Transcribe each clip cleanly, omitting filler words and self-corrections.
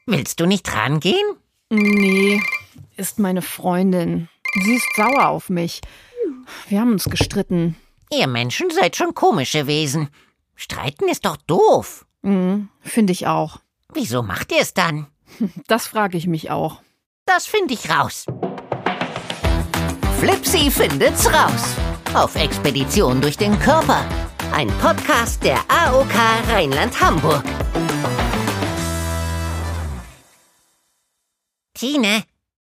Willst du nicht rangehen? Nee, ist meine Freundin. Sie ist sauer auf mich. Wir haben uns gestritten. Ihr Menschen seid schon komische Wesen. Streiten ist doch doof. Finde ich auch. Wieso macht ihr es dann? Das frage ich mich auch. Das finde ich raus. Flipsi findet's raus. Auf Expedition durch den Körper. Ein Podcast der AOK Rheinland-Hamburg. Tine,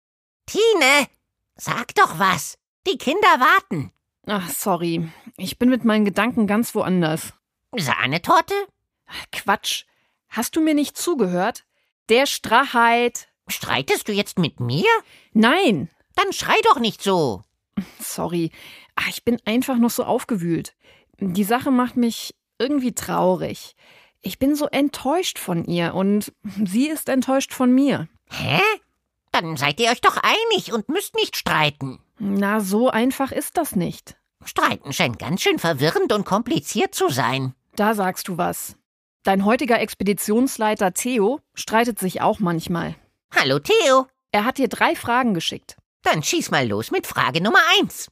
sag doch was. Die Kinder warten. Ach, sorry. Ich bin mit meinen Gedanken ganz woanders. Sahnetorte? Quatsch. Hast du mir nicht zugehört? Der Streit. Streitest du jetzt mit mir? Nein. Dann schrei doch nicht so. Sorry. Ich bin einfach noch so aufgewühlt. Die Sache macht mich irgendwie traurig. Ich bin so enttäuscht von ihr und sie ist enttäuscht von mir. Hä? Dann seid ihr euch doch einig und müsst nicht streiten. Na, so einfach ist das nicht. Streiten scheint ganz schön verwirrend und kompliziert zu sein. Da sagst du was. Dein heutiger Expeditionsleiter Theo streitet sich auch manchmal. Hallo Theo. Er hat dir 3 Fragen geschickt. Dann schieß mal los mit Frage Nummer 1.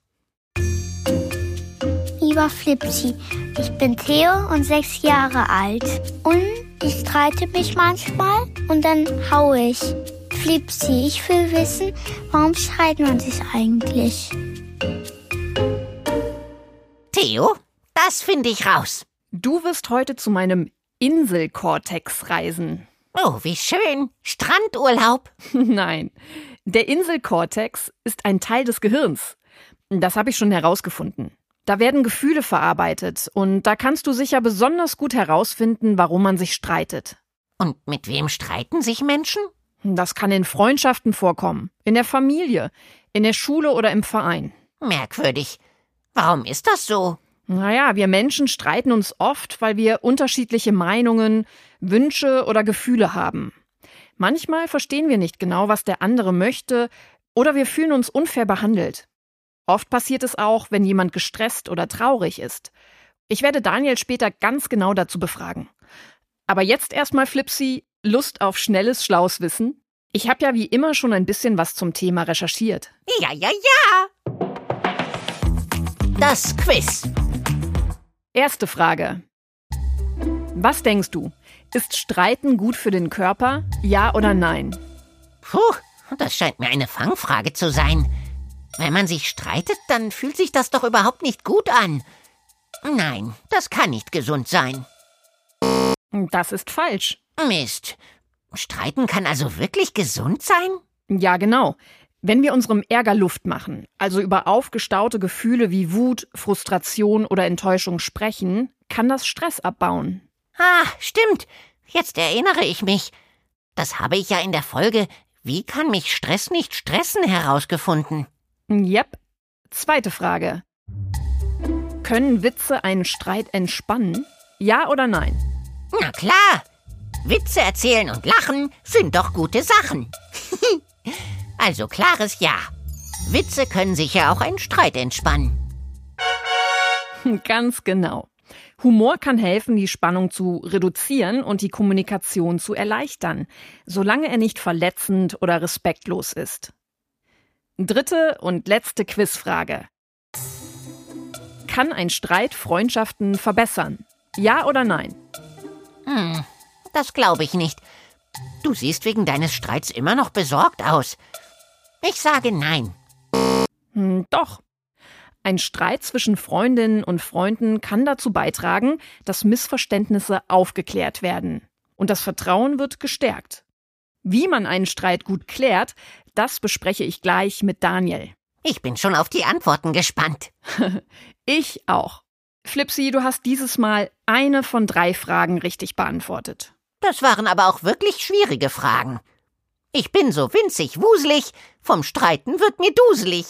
Lieber Flipsi, ich bin Theo und 6 Jahre alt. Und ich streite mich manchmal und dann haue ich. Flipsi, ich will wissen, warum streitet man sich eigentlich? Theo, das finde ich raus. Du wirst heute zu meinem Inselkortex reisen. Oh, wie schön. Strandurlaub. Nein, der Inselkortex ist ein Teil des Gehirns. Das habe ich schon herausgefunden. Da werden Gefühle verarbeitet und da kannst du sicher besonders gut herausfinden, warum man sich streitet. Und mit wem streiten sich Menschen? Das kann in Freundschaften vorkommen, in der Familie, in der Schule oder im Verein. Merkwürdig. Warum ist das so? Naja, wir Menschen streiten uns oft, weil wir unterschiedliche Meinungen, Wünsche oder Gefühle haben. Manchmal verstehen wir nicht genau, was der andere möchte, oder wir fühlen uns unfair behandelt. Oft passiert es auch, wenn jemand gestresst oder traurig ist. Ich werde Daniel später ganz genau dazu befragen. Aber jetzt erstmal, Flipsi, Lust auf schnelles, schlaues Wissen? Ich habe ja wie immer schon ein bisschen was zum Thema recherchiert. Ja. Das Quiz. Erste Frage. Was denkst du? Ist Streiten gut für den Körper? Ja oder nein? Puh, das scheint mir eine Fangfrage zu sein. Wenn man sich streitet, dann fühlt sich das doch überhaupt nicht gut an. Nein, das kann nicht gesund sein. Das ist falsch. Mist. Streiten kann also wirklich gesund sein? Ja, genau. Wenn wir unserem Ärger Luft machen, also über aufgestaute Gefühle wie Wut, Frustration oder Enttäuschung sprechen, kann das Stress abbauen. Ah, stimmt. Jetzt erinnere ich mich. Das habe ich ja in der Folge "Wie kann mich Stress nicht stressen?" herausgefunden. Yep. Zweite Frage. Können Witze einen Streit entspannen? Ja oder nein? Na klar. Witze erzählen und lachen sind doch gute Sachen. Also klares Ja. Witze können sicher auch einen Streit entspannen. Ganz genau. Humor kann helfen, die Spannung zu reduzieren und die Kommunikation zu erleichtern, solange er nicht verletzend oder respektlos ist. Dritte und letzte Quizfrage. Kann ein Streit Freundschaften verbessern? Ja oder nein? Das glaube ich nicht. Du siehst wegen deines Streits immer noch besorgt aus. Ich sage nein. Doch. Ein Streit zwischen Freundinnen und Freunden kann dazu beitragen, dass Missverständnisse aufgeklärt werden. Und das Vertrauen wird gestärkt. Wie man einen Streit gut klärt, das bespreche ich gleich mit Daniel. Ich bin schon auf die Antworten gespannt. Ich auch. Flipsi, du hast dieses Mal eine von 3 Fragen richtig beantwortet. Das waren aber auch wirklich schwierige Fragen. Ich bin so winzig wuselig, vom Streiten wird mir duselig.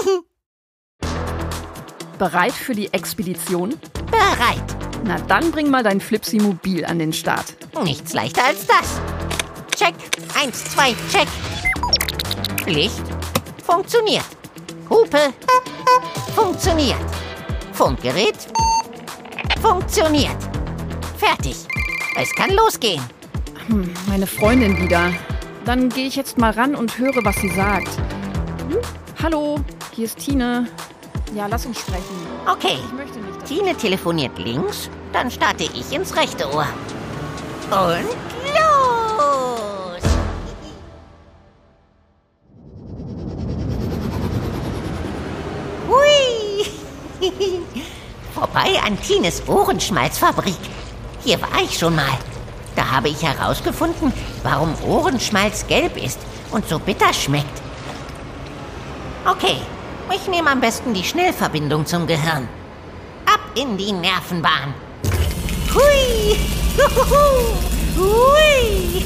Bereit für die Expedition? Bereit. Na dann bring mal dein Flipsi-Mobil an den Start. Nichts leichter als das. Check. 1, 2, check. Licht. Funktioniert. Hupe. Funktioniert. Funkgerät. Funktioniert. Fertig. Es kann losgehen. Meine Freundin wieder. dann gehe ich jetzt mal ran und höre, was sie sagt. Hallo, hier ist Tine. Ja, lass uns sprechen. Okay, Ich möchte nicht, dass Tine telefoniert links, dann starte ich ins rechte Ohr. Und los! Hui! Vorbei an Tines Ohrenschmalzfabrik. Hier war ich schon mal. Da habe ich herausgefunden, warum Ohrenschmalz gelb ist und so bitter schmeckt. Okay, ich nehme am besten die Schnellverbindung zum Gehirn. Ab in die Nervenbahn. Hui! Hui!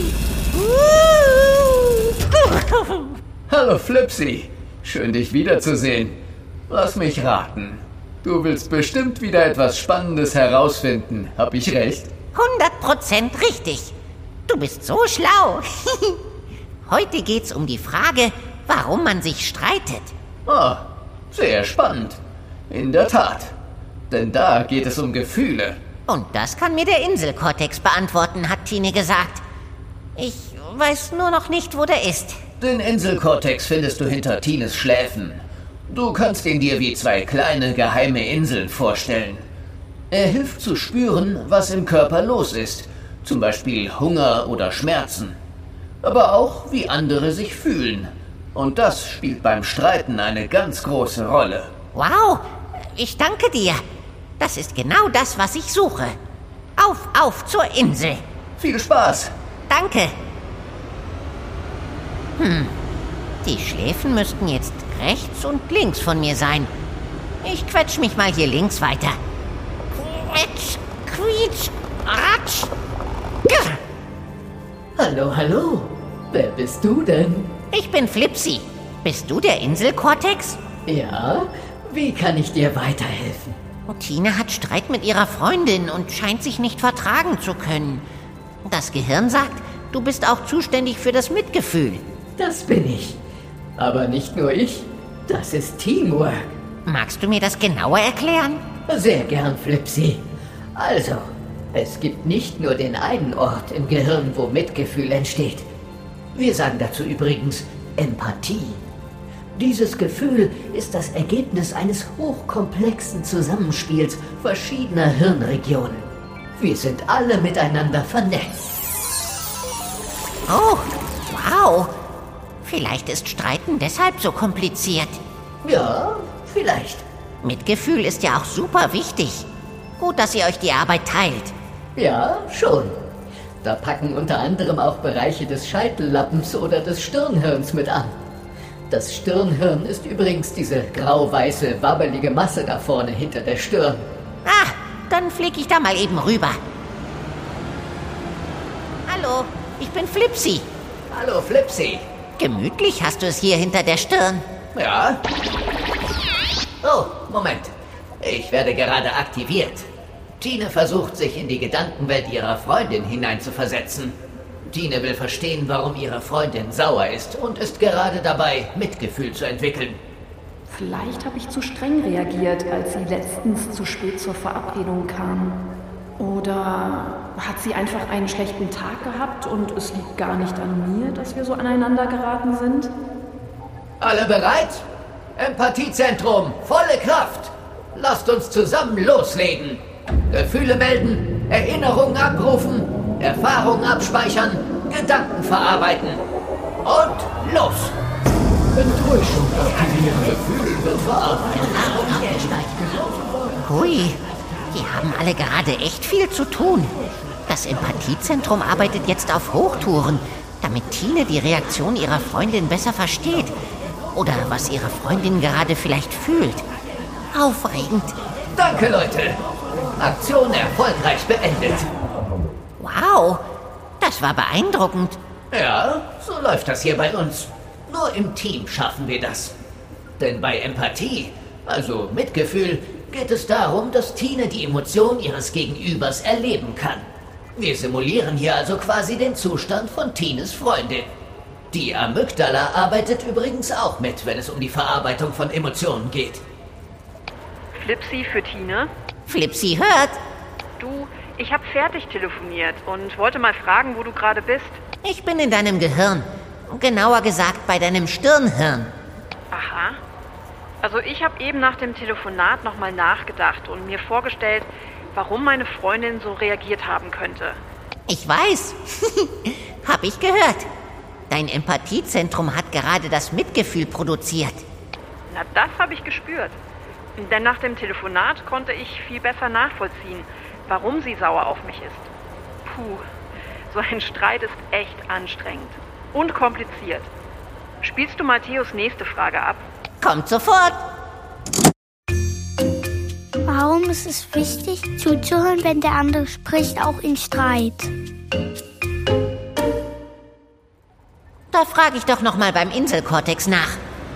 Hallo Flipsy, schön dich wiederzusehen. Lass mich raten. Du willst bestimmt wieder etwas Spannendes herausfinden, hab ich recht? 100% richtig. Du bist so schlau. Heute geht's um die Frage, warum man sich streitet. Ah, sehr spannend. In der Tat. Denn da geht es um Gefühle. Und das kann mir der Inselkortex beantworten, hat Tine gesagt. Ich weiß nur noch nicht, wo der ist. Den Inselkortex findest du hinter Tines Schläfen. Du kannst ihn dir wie zwei kleine geheime Inseln vorstellen. Er hilft zu spüren, was im Körper los ist. Zum Beispiel Hunger oder Schmerzen. Aber auch, wie andere sich fühlen. Und das spielt beim Streiten eine ganz große Rolle. Wow, ich danke dir. Das ist genau das, was ich suche. Auf zur Insel. Viel Spaß! Danke. Die Schläfen müssten jetzt rechts und links von mir sein. Ich quetsch mich mal hier links weiter. Quetsch, quietsch, ratsch. Grr. Hallo, hallo. Wer bist du denn? Ich bin Flipsy. Bist du der Inselkortex? Ja, wie kann ich dir weiterhelfen? Tine hat Streit mit ihrer Freundin und scheint sich nicht vertragen zu können. Das Gehirn sagt, du bist auch zuständig für das Mitgefühl. Das bin ich. Aber nicht nur ich. Das ist Teamwork. Magst du mir das genauer erklären? Sehr gern, Flipsy. Also, es gibt nicht nur den einen Ort im Gehirn, wo Mitgefühl entsteht. Wir sagen dazu übrigens Empathie. Dieses Gefühl ist das Ergebnis eines hochkomplexen Zusammenspiels verschiedener Hirnregionen. Wir sind alle miteinander vernetzt. Oh, wow. Vielleicht ist Streiten deshalb so kompliziert. Ja, vielleicht. Mitgefühl ist ja auch super wichtig. Gut, dass ihr euch die Arbeit teilt. Ja, schon. Da packen unter anderem auch Bereiche des Scheitellappens oder des Stirnhirns mit an. Das Stirnhirn ist übrigens diese grau-weiße, wabbelige Masse da vorne hinter der Stirn. Ah, dann flieg ich da mal eben rüber. Hallo, ich bin Flipsy. Hallo Flipsy. Gemütlich hast du es hier hinter der Stirn. Ja? Oh, Moment. Ich werde gerade aktiviert. Tine versucht, sich in die Gedankenwelt ihrer Freundin hineinzuversetzen. Tine will verstehen, warum ihre Freundin sauer ist und ist gerade dabei, Mitgefühl zu entwickeln. Vielleicht habe ich zu streng reagiert, als sie letztens zu spät zur Verabredung kam. Oder hat sie einfach einen schlechten Tag gehabt und es liegt gar nicht an mir, dass wir so aneinander geraten sind? Alle bereit? Empathiezentrum, volle Kraft! Lasst uns zusammen loslegen! Gefühle melden, Erinnerungen abrufen, Erfahrungen abspeichern, Gedanken verarbeiten. Und los! Enttäuschung aktivieren. Gefühl wird verarbeitet. Hui, die haben alle gerade echt viel zu tun. Das Empathiezentrum arbeitet jetzt auf Hochtouren, damit Tine die Reaktion ihrer Freundin besser versteht. Oder was ihre Freundin gerade vielleicht fühlt. Aufregend. Danke, Leute! Aktion erfolgreich beendet. Wow, das war beeindruckend. Ja, so läuft das hier bei uns. Nur im Team schaffen wir das. Denn bei Empathie, also Mitgefühl, geht es darum, dass Tine die Emotion ihres Gegenübers erleben kann. Wir simulieren hier also quasi den Zustand von Tines Freundin. Die Amygdala arbeitet übrigens auch mit, wenn es um die Verarbeitung von Emotionen geht. Flipsy für Tine. Flipsy hört. Du, Ich habe fertig telefoniert und wollte mal fragen, wo du gerade bist. Ich bin in deinem Gehirn. Genauer gesagt bei deinem Stirnhirn. Aha. Also ich habe eben nach dem Telefonat nochmal nachgedacht und mir vorgestellt, warum meine Freundin so reagiert haben könnte. Ich weiß. Hab ich gehört. Dein Empathiezentrum hat gerade das Mitgefühl produziert. Na, das habe ich gespürt. Denn nach dem Telefonat konnte ich viel besser nachvollziehen, warum sie sauer auf mich ist. Puh, so ein Streit ist echt anstrengend und kompliziert. Spielst du Matthäus nächste Frage ab? Kommt sofort. Warum ist es wichtig, zuzuhören, wenn der andere spricht, auch in Streit? Da frage ich doch noch mal beim Inselkortex nach.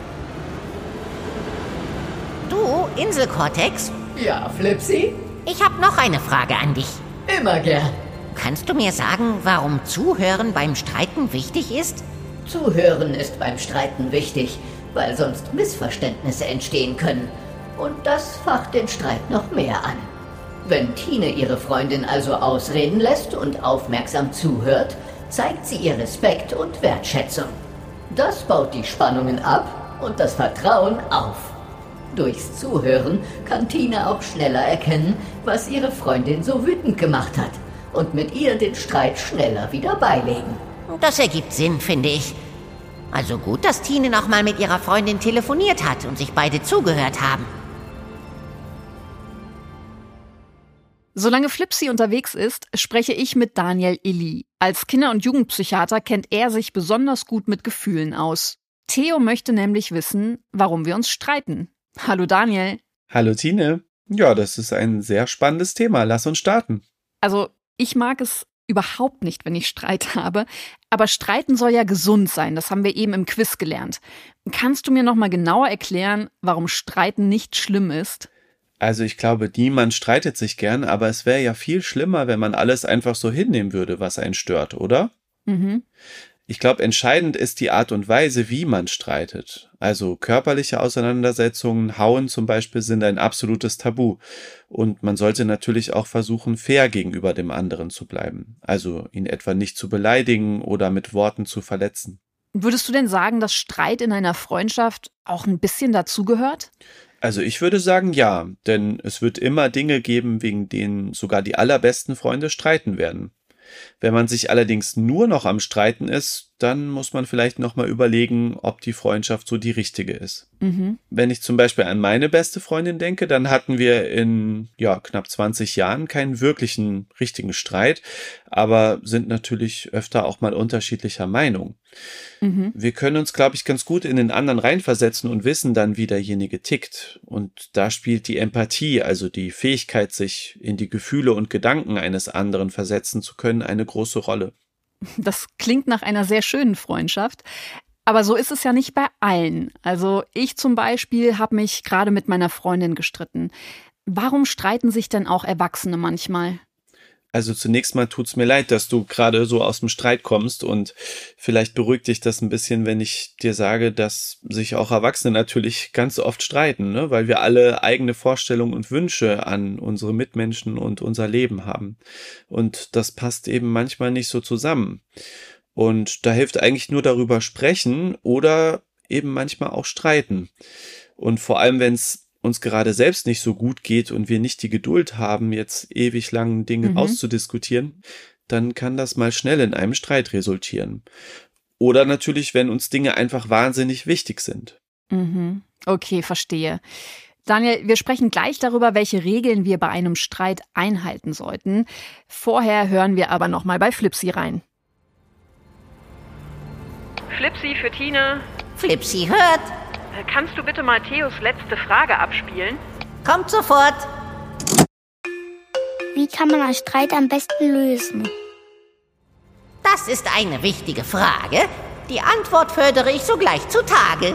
Du, Inselkortex? Ja, Flipsy? Ich habe noch eine Frage an dich. Immer gern. Kannst du mir sagen, warum Zuhören beim Streiten wichtig ist? Zuhören ist beim Streiten wichtig, weil sonst Missverständnisse entstehen können. Und das facht den Streit noch mehr an. Wenn Tine ihre Freundin also ausreden lässt und aufmerksam zuhört, zeigt sie ihr Respekt und Wertschätzung. Das baut die Spannungen ab und das Vertrauen auf. Durchs Zuhören kann Tine auch schneller erkennen, was ihre Freundin so wütend gemacht hat und mit ihr den Streit schneller wieder beilegen. Das ergibt Sinn, finde ich. Also gut, dass Tine noch mal mit ihrer Freundin telefoniert hat und sich beide zugehört haben. Solange Flipsy unterwegs ist, spreche ich mit Daniel Illy. Als Kinder- und Jugendpsychiater kennt er sich besonders gut mit Gefühlen aus. Theo möchte nämlich wissen, warum wir uns streiten. Hallo Daniel. Hallo Tine. Ja, das ist ein sehr spannendes Thema. Lass uns starten. Also, ich mag es überhaupt nicht, wenn ich Streit habe. Aber Streiten soll ja gesund sein. Das haben wir eben im Quiz gelernt. Kannst du mir noch mal genauer erklären, warum Streiten nicht schlimm ist? Also ich glaube, niemand streitet sich gern, aber es wäre ja viel schlimmer, wenn man alles einfach so hinnehmen würde, was einen stört, oder? Mhm. Ich glaube, entscheidend ist die Art und Weise, wie man streitet. Also körperliche Auseinandersetzungen, Hauen zum Beispiel, sind ein absolutes Tabu. Und man sollte natürlich auch versuchen, fair gegenüber dem anderen zu bleiben. Also ihn etwa nicht zu beleidigen oder mit Worten zu verletzen. Würdest du denn sagen, dass Streit in einer Freundschaft auch ein bisschen dazugehört? Also ich würde sagen, ja, denn es wird immer Dinge geben, wegen denen sogar die allerbesten Freunde streiten werden. Wenn man sich allerdings nur noch am Streiten ist, dann muss man vielleicht nochmal überlegen, ob die Freundschaft so die richtige ist. Mhm. Wenn ich zum Beispiel an meine beste Freundin denke, dann hatten wir in knapp 20 Jahren keinen wirklichen, richtigen Streit, aber sind natürlich öfter auch mal unterschiedlicher Meinung. Mhm. Wir können uns, glaube ich, ganz gut in den anderen reinversetzen und wissen dann, wie derjenige tickt. Und da spielt die Empathie, also die Fähigkeit, sich in die Gefühle und Gedanken eines anderen versetzen zu können, eine große Rolle. Das klingt nach einer sehr schönen Freundschaft. Aber so ist es ja nicht bei allen. Also ich zum Beispiel habe mich gerade mit meiner Freundin gestritten. Warum streiten sich denn auch Erwachsene manchmal? Also zunächst mal tut's mir leid, dass du gerade so aus dem Streit kommst und vielleicht beruhigt dich das ein bisschen, wenn ich dir sage, dass sich auch Erwachsene natürlich ganz oft streiten, ne? Weil wir alle eigene Vorstellungen und Wünsche an unsere Mitmenschen und unser Leben haben. Und das passt eben manchmal nicht so zusammen. Und da hilft eigentlich nur darüber sprechen oder eben manchmal auch streiten. Und vor allem, wenn es uns gerade selbst nicht so gut geht und wir nicht die Geduld haben, jetzt ewig lang Dinge auszudiskutieren, dann kann das mal schnell in einem Streit resultieren. Oder natürlich, wenn uns Dinge einfach wahnsinnig wichtig sind. Mhm. Okay, verstehe. Daniel, wir sprechen gleich darüber, welche Regeln wir bei einem Streit einhalten sollten. Vorher hören wir aber noch mal bei Flipsy rein. Flipsy für Tine. Flipsy hört. Kannst du bitte Matthäus letzte Frage abspielen? Kommt sofort. Wie kann man einen Streit am besten lösen? Das ist eine wichtige Frage. Die Antwort fördere ich sogleich zutage.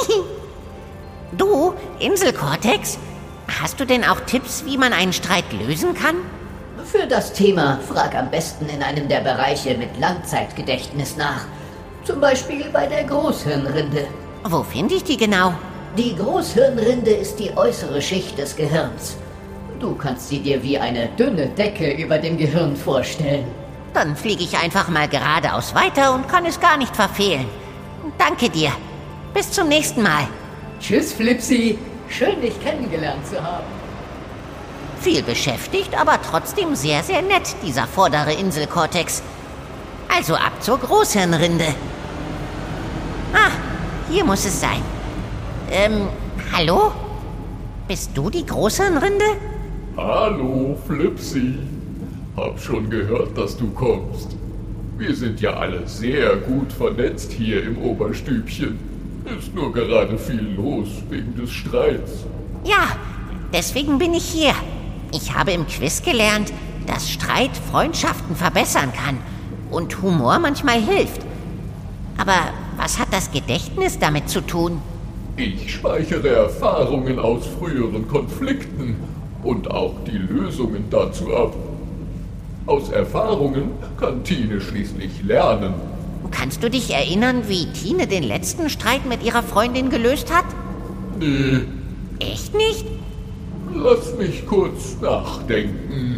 Du, Inselkortex, hast du denn auch Tipps, wie man einen Streit lösen kann? Für das Thema frag am besten in einem der Bereiche mit Langzeitgedächtnis nach. Zum Beispiel bei der Großhirnrinde. Wo finde ich die genau? Die Großhirnrinde ist die äußere Schicht des Gehirns. Du kannst sie dir wie eine dünne Decke über dem Gehirn vorstellen. Dann fliege ich einfach mal geradeaus weiter und kann es gar nicht verfehlen. Danke dir. Bis zum nächsten Mal. Tschüss, Flipsy. Schön, dich kennengelernt zu haben. Viel beschäftigt, aber trotzdem sehr, sehr nett, dieser vordere Inselkortex. Also ab zur Großhirnrinde. Ah, hier muss es sein. Hallo? Bist du die Großhirnrinde? Hallo, Flipsy. Hab schon gehört, dass du kommst. Wir sind ja alle sehr gut vernetzt hier im Oberstübchen. Ist nur gerade viel los wegen des Streits. Ja, deswegen bin ich hier. Ich habe im Quiz gelernt, dass Streit Freundschaften verbessern kann und Humor manchmal hilft. Aber was hat das Gedächtnis damit zu tun? Ich speichere Erfahrungen aus früheren Konflikten und auch die Lösungen dazu ab. Aus Erfahrungen kann Tine schließlich lernen. Kannst du dich erinnern, wie Tine den letzten Streit mit ihrer Freundin gelöst hat? Nee, Echt nicht? lass mich kurz nachdenken.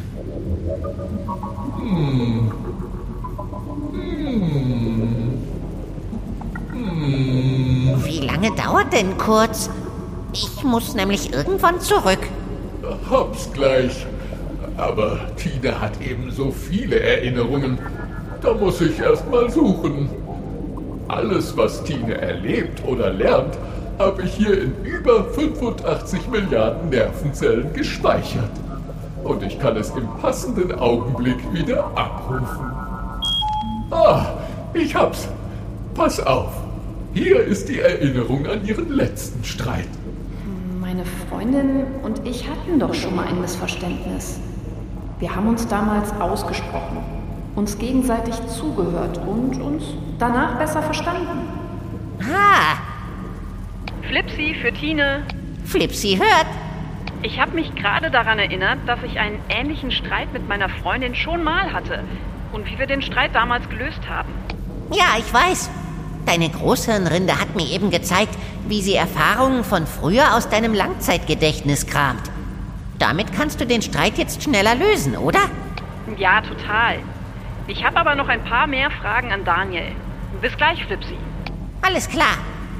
Wie lange dauert denn kurz? Ich muss nämlich irgendwann zurück. Hab's gleich. Aber Tine hat eben so viele Erinnerungen. Da muss ich erst mal suchen. Alles, was Tine erlebt oder lernt, habe ich hier in über 85 Milliarden Nervenzellen gespeichert. Und ich kann es im passenden Augenblick wieder abrufen. Ah, ich hab's. Pass auf. Hier ist die Erinnerung an ihren letzten Streit. Meine Freundin und ich hatten doch schon mal ein Missverständnis. Wir haben uns damals ausgesprochen, uns gegenseitig zugehört und uns danach besser verstanden. Ah, Flipsy für Tine. Flipsy hört. Ich habe mich gerade daran erinnert, dass ich einen ähnlichen Streit mit meiner Freundin schon mal hatte und wie wir den Streit damals gelöst haben. Ja, ich weiß. Deine Großhirnrinde hat mir eben gezeigt, wie sie Erfahrungen von früher aus deinem Langzeitgedächtnis kramt. Damit kannst du den Streit jetzt schneller lösen, oder? Ja, total. Ich habe aber noch ein paar mehr Fragen an Daniel. Bis gleich, Flipsy. Alles klar.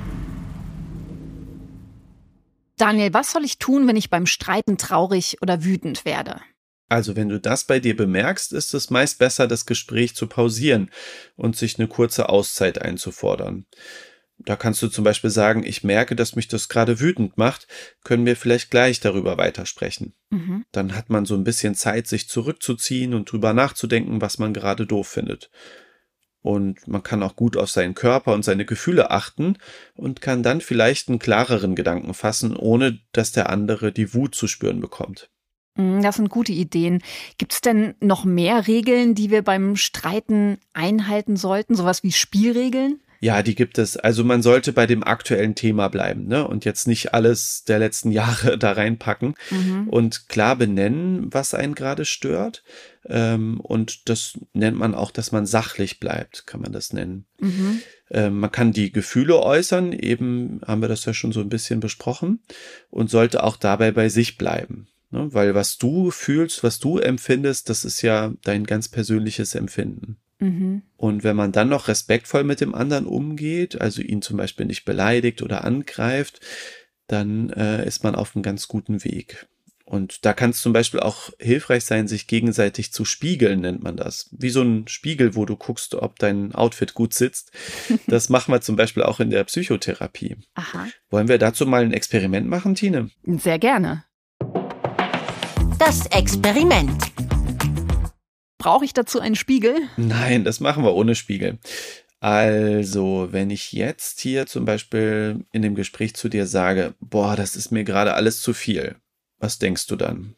Daniel, was soll ich tun, wenn ich beim Streiten traurig oder wütend werde? Also wenn du das bei dir bemerkst, ist es meist besser, das Gespräch zu pausieren und sich eine kurze Auszeit einzufordern. Da kannst du zum Beispiel sagen, ich merke, dass mich das gerade wütend macht, können wir vielleicht gleich darüber weitersprechen. Dann hat man so ein bisschen Zeit, sich zurückzuziehen und drüber nachzudenken, was man gerade doof findet. Und man kann auch gut auf seinen Körper und seine Gefühle achten und kann dann vielleicht einen klareren Gedanken fassen, ohne dass der andere die Wut zu spüren bekommt. Das sind gute Ideen. Gibt es denn noch mehr Regeln, die wir beim Streiten einhalten sollten? Sowas wie Spielregeln? Ja, die gibt es. Also man sollte bei dem aktuellen Thema bleiben, ne? Und jetzt nicht alles der letzten Jahre da reinpacken und klar benennen, was einen gerade stört. Und das nennt man auch, dass man sachlich bleibt, kann man das nennen. Man kann die Gefühle äußern, eben haben wir das ja schon so ein bisschen besprochen, und sollte auch dabei bei sich bleiben. Ne? Weil was du fühlst, was du empfindest, das ist ja dein ganz persönliches Empfinden. Und wenn man dann noch respektvoll mit dem anderen umgeht, also ihn zum Beispiel nicht beleidigt oder angreift, dann ist man auf einem ganz guten Weg. Und da kann es zum Beispiel auch hilfreich sein, sich gegenseitig zu spiegeln, nennt man das. Wie so ein Spiegel, wo du guckst, ob dein Outfit gut sitzt. Das machen wir zum Beispiel auch in der Psychotherapie. Aha. Wollen wir dazu mal ein Experiment machen, Tine? Sehr gerne. Das Experiment. Brauche ich dazu einen Spiegel? Nein, das machen wir ohne Spiegel. Also, wenn ich jetzt hier zum Beispiel in dem Gespräch zu dir sage, boah, das ist mir gerade alles zu viel. Was denkst du dann?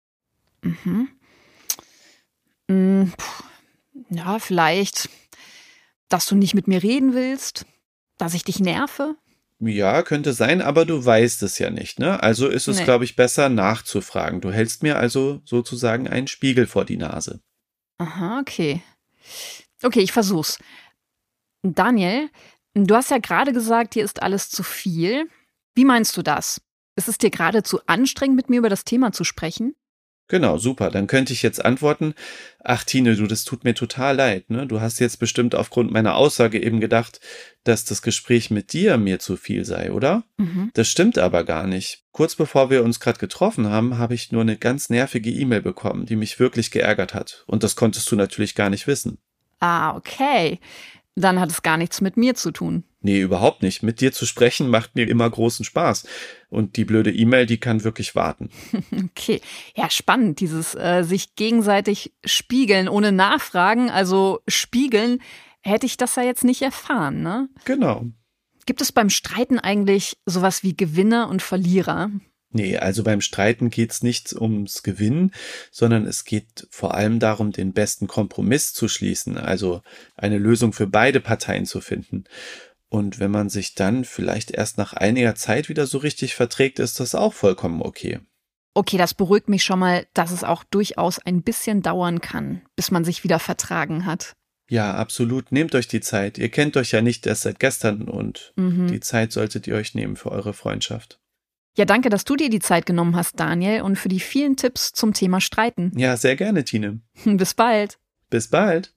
Ja, vielleicht, dass du nicht mit mir reden willst, dass ich dich nerve. Ja, könnte sein, aber du weißt es ja nicht, ne? Also ist es, glaube ich, besser nachzufragen. Du hältst mir also sozusagen einen Spiegel vor die Nase. Aha, okay. Okay, ich versuch's. Daniel, du hast ja gerade gesagt, dir ist alles zu viel. Wie meinst du das? Ist es dir gerade zu anstrengend, mit mir über das Thema zu sprechen? Genau, super. Dann könnte ich jetzt antworten, ach Tine, das tut mir total leid, ne? Du hast jetzt bestimmt aufgrund meiner Aussage eben gedacht, dass das Gespräch mit dir mir zu viel sei, oder? Das stimmt aber gar nicht. Kurz bevor wir uns gerade getroffen haben, habe ich nur eine ganz nervige E-Mail bekommen, die mich wirklich geärgert hat. Und das konntest du natürlich gar nicht wissen. Ah, okay. Dann hat es gar nichts mit mir zu tun. Nee, überhaupt nicht. Mit dir zu sprechen macht mir immer großen Spaß. Und die blöde E-Mail, die kann wirklich warten. Okay, ja, spannend, dieses sich gegenseitig spiegeln ohne Nachfragen, also spiegeln, hätte ich das ja jetzt nicht erfahren, ne? Genau. Gibt es beim Streiten eigentlich sowas wie Gewinner und Verlierer? Nee, also beim Streiten geht's nicht ums Gewinnen, sondern es geht vor allem darum, den besten Kompromiss zu schließen, also eine Lösung für beide Parteien zu finden. Und wenn man sich dann vielleicht erst nach einiger Zeit wieder so richtig verträgt, ist das auch vollkommen okay. Okay, das beruhigt mich schon mal, dass es auch durchaus ein bisschen dauern kann, bis man sich wieder vertragen hat. Ja, absolut. Nehmt euch die Zeit. Ihr kennt euch ja nicht erst seit gestern und die Zeit solltet ihr euch nehmen für eure Freundschaft. Ja, danke, dass du dir die Zeit genommen hast, Daniel, und für die vielen Tipps zum Thema Streiten. Ja, sehr gerne, Tine. Bis bald. Bis bald.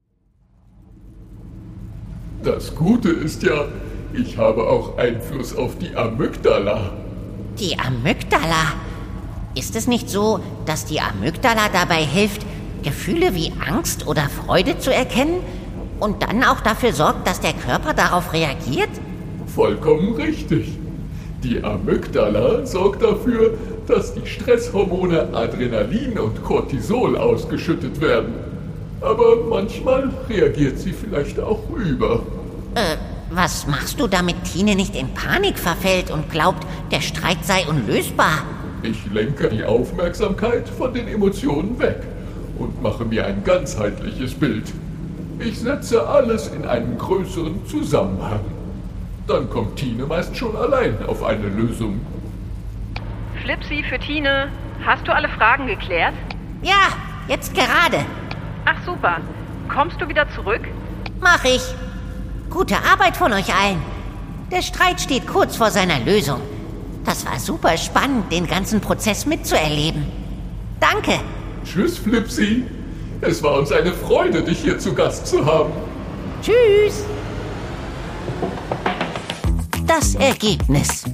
Das Gute ist ja, ich habe auch Einfluss auf die Amygdala. Die Amygdala? Ist es nicht so, dass die Amygdala dabei hilft, Gefühle wie Angst oder Freude zu erkennen und dann auch dafür sorgt, dass der Körper darauf reagiert? Vollkommen richtig. Die Amygdala sorgt dafür, dass die Stresshormone Adrenalin und Cortisol ausgeschüttet werden. Aber manchmal reagiert sie vielleicht auch über. Was machst du, damit Tine nicht in Panik verfällt und glaubt, der Streit sei unlösbar? Ich lenke die Aufmerksamkeit von den Emotionen weg und mache mir ein ganzheitliches Bild. Ich setze alles in einen größeren Zusammenhang. Dann kommt Tine meist schon allein auf eine Lösung. Flipsi für Tine, hast du alle Fragen geklärt? Ja, jetzt gerade. Ach super, kommst du wieder zurück? Mach ich. Gute Arbeit von euch allen. Der Streit steht kurz vor seiner Lösung. Das war super spannend, den ganzen Prozess mitzuerleben. Danke. Tschüss, Flipsi. Es war uns eine Freude, dich hier zu Gast zu haben. Tschüss. Das Ergebnis.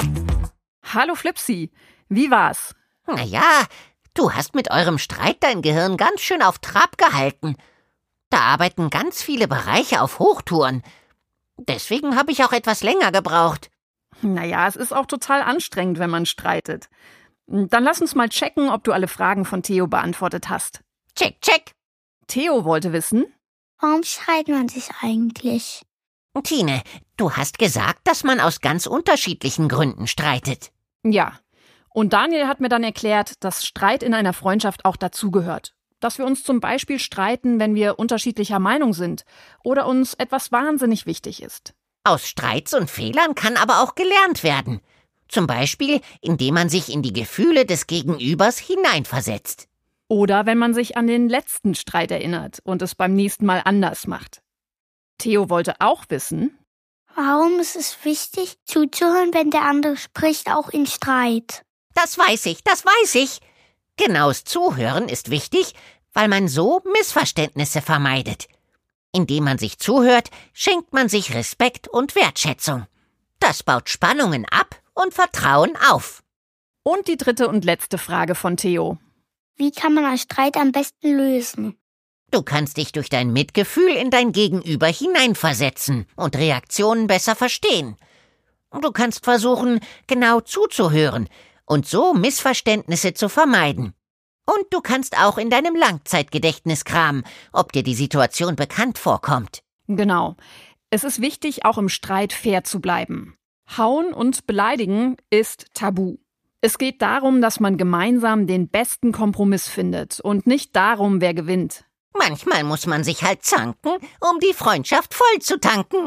Hallo Flipsi, wie war's? Naja, du hast mit eurem Streit dein Gehirn ganz schön auf Trab gehalten. Da arbeiten ganz viele Bereiche auf Hochtouren. Deswegen habe ich auch etwas länger gebraucht. Naja, es ist auch total anstrengend, wenn man streitet. Dann lass uns mal checken, ob du alle Fragen von Theo beantwortet hast. Check, check. Theo wollte wissen: Warum streitet man sich eigentlich? Tine, du hast gesagt, dass man aus ganz unterschiedlichen Gründen streitet. Ja, und Daniel hat mir dann erklärt, dass Streit in einer Freundschaft auch dazugehört. Dass wir uns zum Beispiel streiten, wenn wir unterschiedlicher Meinung sind oder uns etwas wahnsinnig wichtig ist. Aus Streits und Fehlern kann aber auch gelernt werden. Zum Beispiel, indem man sich in die Gefühle des Gegenübers hineinversetzt. Oder wenn man sich an den letzten Streit erinnert und es beim nächsten Mal anders macht. Theo wollte auch wissen: Warum ist es wichtig, zuzuhören, wenn der andere spricht, auch in Streit? Das weiß ich. Genaues Zuhören ist wichtig, weil man so Missverständnisse vermeidet. Indem man sich zuhört, schenkt man sich Respekt und Wertschätzung. Das baut Spannungen ab und Vertrauen auf. Und die dritte und letzte Frage von Theo: Wie kann man einen Streit am besten lösen? Du kannst dich durch dein Mitgefühl in dein Gegenüber hineinversetzen und Reaktionen besser verstehen. Du kannst versuchen, genau zuzuhören und so Missverständnisse zu vermeiden. Und du kannst auch in deinem Langzeitgedächtnis kramen, ob dir die Situation bekannt vorkommt. Genau. Es ist wichtig, auch im Streit fair zu bleiben. Hauen und beleidigen ist tabu. Es geht darum, dass man gemeinsam den besten Kompromiss findet und nicht darum, wer gewinnt. Manchmal muss man sich halt zanken, um die Freundschaft voll zu tanken.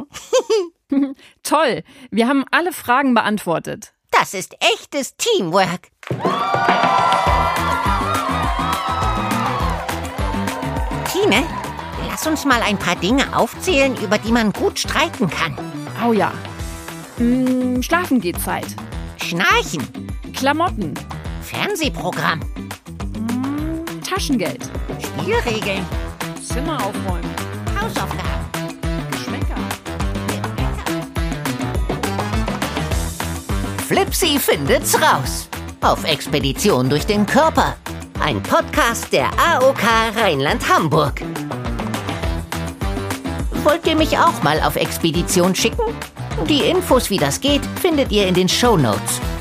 Toll, wir haben alle Fragen beantwortet. Das ist echtes Teamwork. Tine, lass uns mal ein paar Dinge aufzählen, über die man gut streiten kann. Oh ja. Schlafen geht Zeit. Schnarchen, Klamotten. Fernsehprogramm, Taschengeld, Spielregeln, Zimmer aufräumen, Hausaufgaben. Geschmäcker. Flipsi findet's raus. Auf Expedition durch den Körper. Ein Podcast der AOK Rheinland-Hamburg. Wollt ihr mich auch mal auf Expedition schicken? Die Infos, wie das geht, findet ihr in den Shownotes.